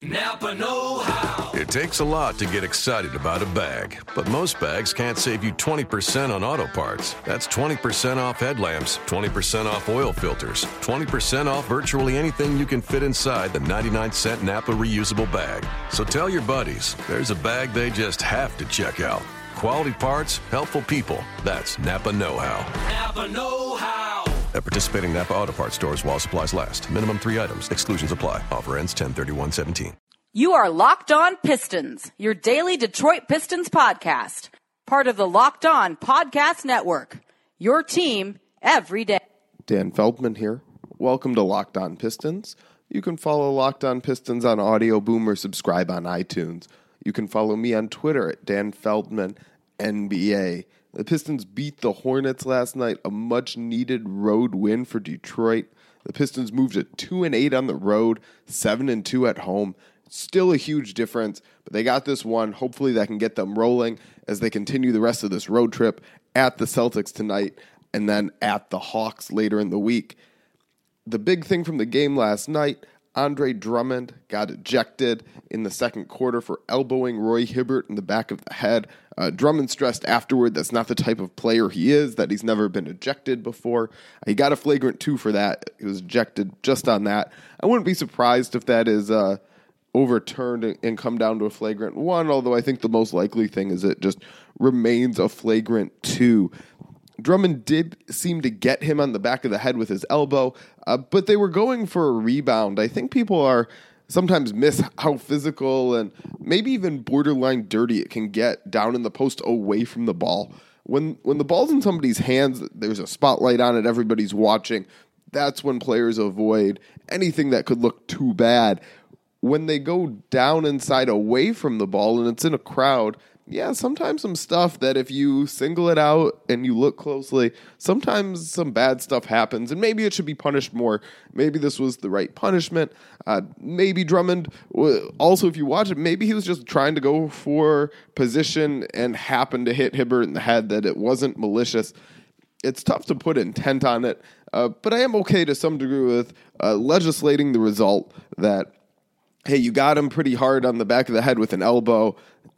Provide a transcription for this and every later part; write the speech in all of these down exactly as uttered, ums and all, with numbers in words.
Napa know-how. It takes a lot to get excited about a bag, but most bags can't save you twenty percent on auto parts. That's twenty percent off headlamps, twenty percent off oil filters, twenty percent off virtually anything you can fit inside the ninety-nine cent Napa reusable bag. So tell your buddies, there's a bag they just have to check out. Quality parts, helpful people. That's Napa know-how. Napa know-how. At participating Napa Auto Parts stores while supplies last. Minimum three items. Exclusions apply. Offer ends ten thirty-one seventeen. You are Locked On Pistons, your daily Detroit Pistons podcast. Part of the Locked On Podcast Network. Your team every day. Dan Feldman here. Welcome to Locked On Pistons. You can follow Locked On Pistons on Audio Boom or subscribe on iTunes. You can follow me on Twitter at Dan Feldman N B A. The Pistons beat the Hornets last night, a much-needed road win for Detroit. The Pistons moved to two and eight on the road, seven and two at home. Still a huge difference, but they got this one. Hopefully that can get them rolling as they continue the rest of this road trip at the Celtics tonight and then at the Hawks later in the week. The big thing from the game last night, Andre Drummond got ejected in the second quarter for elbowing Roy Hibbert in the back of the head. Uh, Drummond stressed afterward that's not the type of player he is, that he's never been ejected before. He got a flagrant two for that. He was ejected just on that. I wouldn't be surprised if that is uh, overturned and come down to a flagrant one, although I think the most likely thing is it just remains a flagrant two. Drummond did seem to get him on the back of the head with his elbow, uh, but they were going for a rebound. I think people are sometimes miss how physical and maybe even borderline dirty it can get down in the post away from the ball. When when the ball's in somebody's hands, there's a spotlight on it, everybody's watching. That's when players avoid anything that could look too bad. When they go down inside away from the ball and it's in a crowd, yeah, sometimes some stuff that if you single it out and you look closely, sometimes some bad stuff happens, and maybe it should be punished more. Maybe this was the right punishment. Uh, maybe Drummond, also if you watch it, maybe he was just trying to go for position and happened to hit Hibbert in the head, that it wasn't malicious. It's tough to put intent on it, uh, but I am okay to some degree with uh, legislating the result that, hey, you got him pretty hard on the back of the head with an elbow.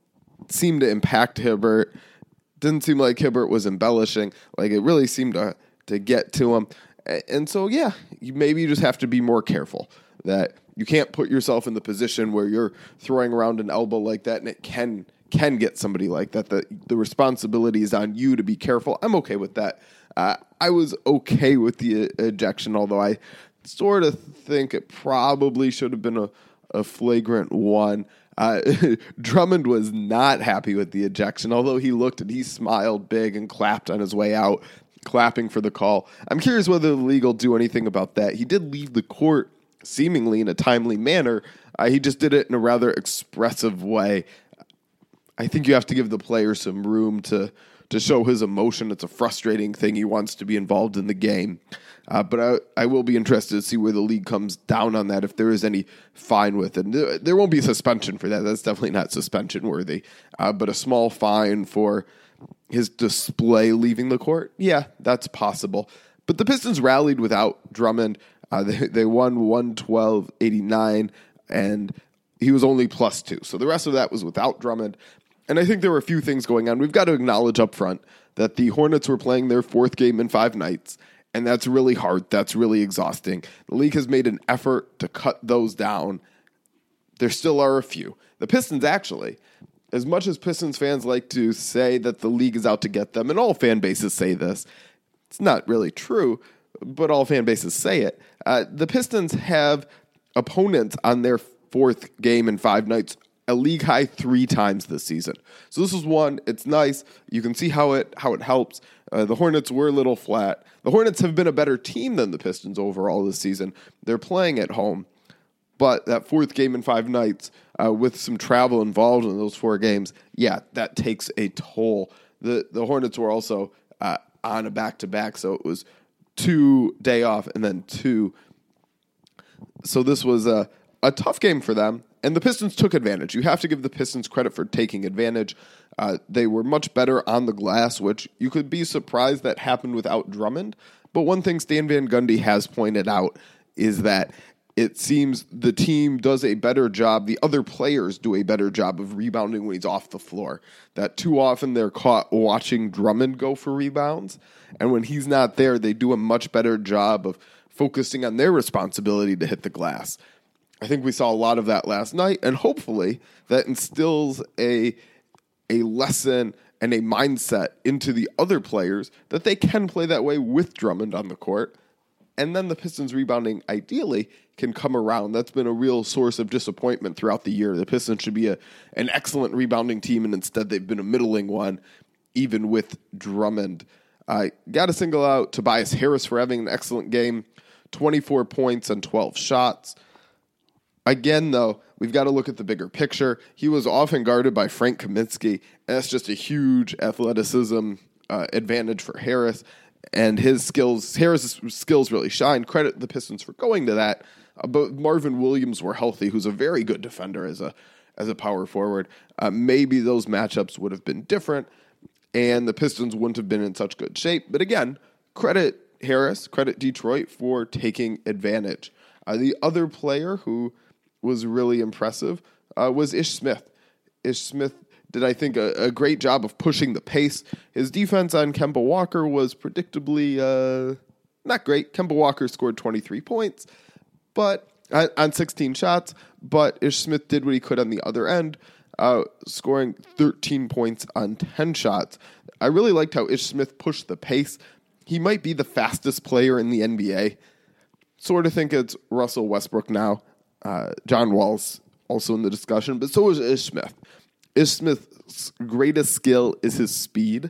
It seemed to impact Hibbert. Didn't seem like Hibbert was embellishing. Like, it really seemed to, to get to him. And so, yeah, you, maybe you just have to be more careful. That you can't put yourself in the position where you're throwing around an elbow like that, and it can can get somebody like that. The, the responsibility is on you to be careful. I'm okay with that. Uh, I was okay with the ejection, although I sort of think it probably should have been a, a flagrant one. Uh, Drummond was not happy with the ejection, although he looked and he smiled big and clapped on his way out, clapping for the call. I'm curious whether the league will do anything about that. He did leave the court seemingly in a timely manner. Uh, he just did it in a rather expressive way. I think you have to give the player some room to to show his emotion. It's a frustrating thing. He wants to be involved in the game. Uh, but I, I will be interested to see where the league comes down on that, if there is any fine with it. There, there won't be a suspension for that. That's definitely not suspension worthy. Uh, but a small fine for his display leaving the court, yeah, that's possible. But the Pistons rallied without Drummond. Uh, they, they won one twelve eighty-nine, and he was only plus two. So the rest of that was without Drummond. And I think there were a few things going on. We've got to acknowledge up front that the Hornets were playing their fourth game in five nights, and that's really hard. That's really exhausting. The league has made an effort to cut those down. There still are a few. The Pistons, actually, as much as Pistons fans like to say that the league is out to get them, and all fan bases say this, it's not really true, but all fan bases say it. Uh, the Pistons have opponents on their fourth game in five nights a league high three times this season. So this is one. It's nice. You can see how it how it helps. Uh, the Hornets were a little flat. The Hornets have been a better team than the Pistons overall this season. They're playing at home. But that fourth game in five nights, uh, with some travel involved in those four games, yeah, that takes a toll. The the Hornets were also uh, on a back-to-back, so it was two day off and then two. So this was a, a tough game for them. And the Pistons took advantage. You have to give the Pistons credit for taking advantage. Uh, they were much better on the glass, which you could be surprised that happened without Drummond. But one thing Stan Van Gundy has pointed out is that it seems the team does a better job, the other players do a better job of rebounding when he's off the floor. That too often they're caught watching Drummond go for rebounds, and when he's not there, they do a much better job of focusing on their responsibility to hit the glass. I think we saw a lot of that last night, and hopefully that instills a a lesson and a mindset into the other players that they can play that way with Drummond on the court. And then the Pistons rebounding, ideally, can come around. That's been a real source of disappointment throughout the year. The Pistons should be a, an excellent rebounding team, and instead they've been a middling one, even with Drummond. I uh, got to single out Tobias Harris for having an excellent game, twenty-four points and twelve shots. Again, though, we've got to look at the bigger picture. He was often guarded by Frank Kaminsky, and that's just a huge athleticism uh, advantage for Harris. And his skills, Harris' skills really shine. Credit the Pistons for going to that. Uh, but Marvin Williams were healthy, who's a very good defender as a as a power forward. Uh, maybe those matchups would have been different, and the Pistons wouldn't have been in such good shape. But again, credit Harris, credit Detroit for taking advantage. Uh, the other player who was really impressive uh, was Ish Smith. Ish Smith did, I think, a, a great job of pushing the pace. His defense on Kemba Walker was predictably uh, not great. Kemba Walker scored twenty-three points but uh, on sixteen shots, but Ish Smith did what he could on the other end, uh, scoring thirteen points on ten shots. I really liked how Ish Smith pushed the pace. He might be the fastest player in the N B A. Sort of think it's Russell Westbrook now. Uh, John Wall's also in the discussion, but so is Ish Smith. Ish Smith's greatest skill is his speed,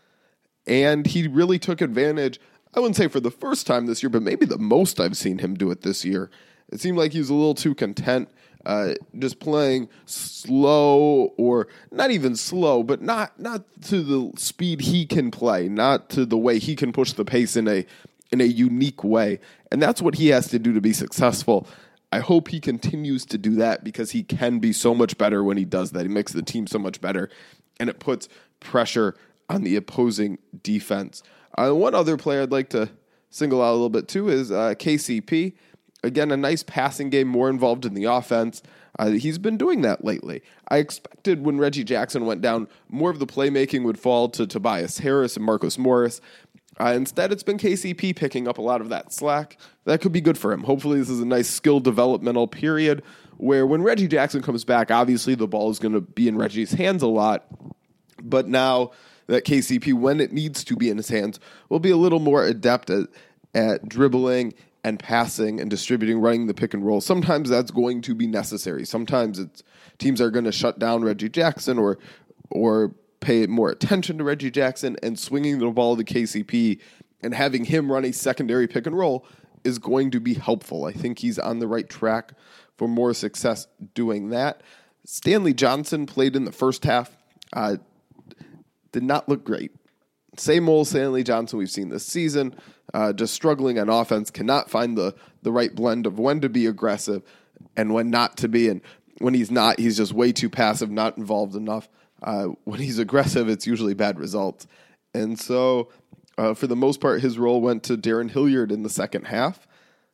and he really took advantage, I wouldn't say for the first time this year, but maybe the most I've seen him do it this year. It seemed like he was a little too content uh, just playing slow, or not even slow, but not not to the speed he can play, not to the way he can push the pace in a in a unique way. And that's what he has to do to be successful. I hope he continues to do that because he can be so much better when he does that. He makes the team so much better, and it puts pressure on the opposing defense. Uh, one other player I'd like to single out a little bit too is uh, K C P. Again, a nice passing game, more involved in the offense. Uh, he's been doing that lately. I expected when Reggie Jackson went down, more of the playmaking would fall to Tobias Harris and Marcus Morris. Uh, instead, it's been K C P picking up a lot of that slack. That could be good for him. Hopefully, this is a nice skill developmental period where when Reggie Jackson comes back, obviously the ball is going to be in Reggie's hands a lot. But now that K C P, when it needs to be in his hands, will be a little more adept at, at dribbling and passing and distributing, running the pick and roll. Sometimes that's going to be necessary. Sometimes it's teams are going to shut down Reggie Jackson or or pay more attention to Reggie Jackson, and swinging the ball to K C P and having him run a secondary pick and roll is going to be helpful. I think he's on the right track for more success doing that. Stanley Johnson played in the first half. Uh, did not look great. Same old Stanley Johnson we've seen this season, uh, just struggling on offense, cannot find the, the right blend of when to be aggressive and when not to be. And when he's not, he's just way too passive, not involved enough. Uh, when he's aggressive, it's usually bad results. And so, uh, for the most part, his role went to Darren Hilliard in the second half.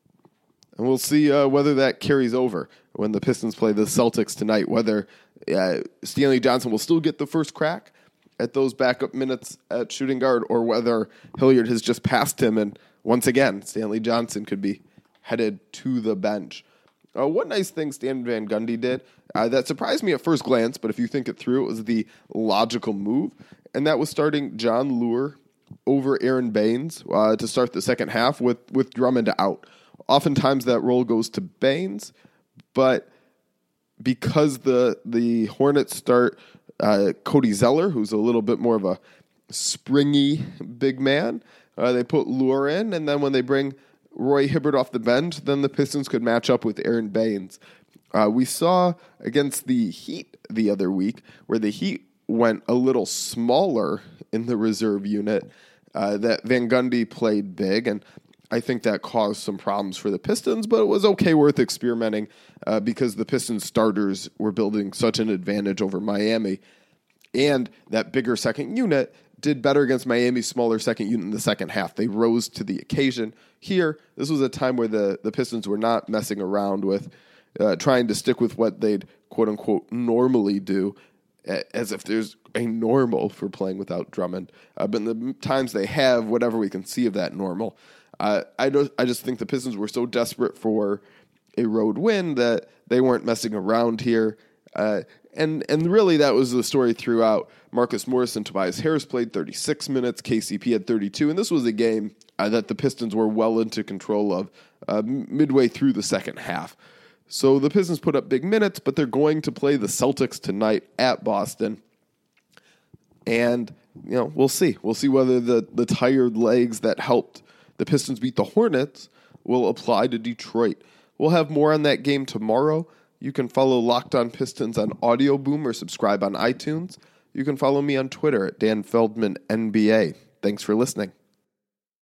And we'll see uh, whether that carries over when the Pistons play the Celtics tonight, whether uh, Stanley Johnson will still get the first crack at those backup minutes at shooting guard, or whether Hilliard has just passed him, and once again, Stanley Johnson could be headed to the bench. Uh, one nice thing Stan Van Gundy did uh, that surprised me at first glance, but if you think it through, it was the logical move, and that was starting John Lure over Aaron Baines uh, to start the second half with, with Drummond out. Oftentimes that role goes to Baines, but because the the Hornets start uh, Cody Zeller, who's a little bit more of a springy big man, uh, they put Lure in, and then when they bring Roy Hibbert off the bench, then the Pistons could match up with Aaron Baines. Uh, we saw against the Heat the other week where the Heat went a little smaller in the reserve unit, uh, that Van Gundy played big, and I think that caused some problems for the Pistons, but it was okay, worth experimenting uh, because the Pistons starters were building such an advantage over Miami. And that bigger second unit did better against Miami's smaller second unit in the second half. They rose to the occasion. Here, this was a time where the, the Pistons were not messing around with uh, trying to stick with what they'd quote-unquote normally do, as if there's a normal for playing without Drummond. Uh, but in the times they have, whatever we can see of that normal, uh, I, don't, I just think the Pistons were so desperate for a road win that they weren't messing around here. Uh, and and really that was the story throughout. Marcus Morris and Tobias Harris played thirty-six minutes. K C P had thirty-two. And this was a game uh, that the Pistons were well into control of uh, midway through the second half. So the Pistons put up big minutes, but they're going to play the Celtics tonight at Boston. And, you know, we'll see. We'll see whether the, the tired legs that helped the Pistons beat the Hornets will apply to Detroit. We'll have more on that game tomorrow. You can follow Locked On Pistons on Audio Boom or subscribe on iTunes. You can follow me on Twitter at Dan Feldman N B A. Thanks for listening.